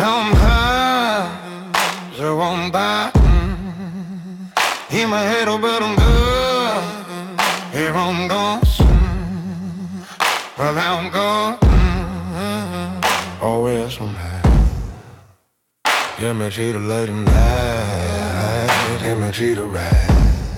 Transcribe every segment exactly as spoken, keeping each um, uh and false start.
Comme her, je won't buy. In my head, oh, but I'm good. Here I'm gone. Well, I'm gone. Oh, yes, I'm high. Yeah, me see the late night. Yeah, me see the ride.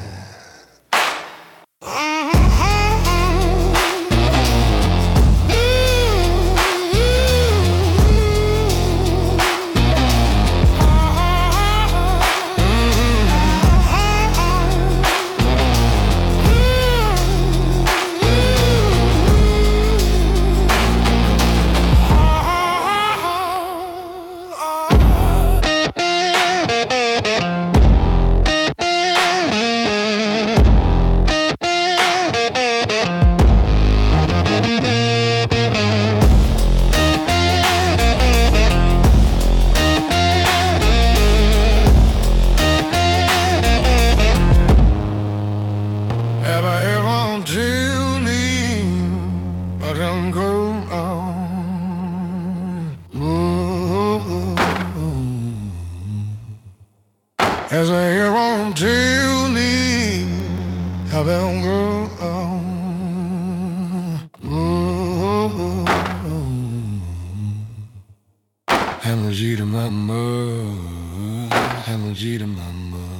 As I hear on daily, how they'll go on. Energy to my mother, energy to my mother.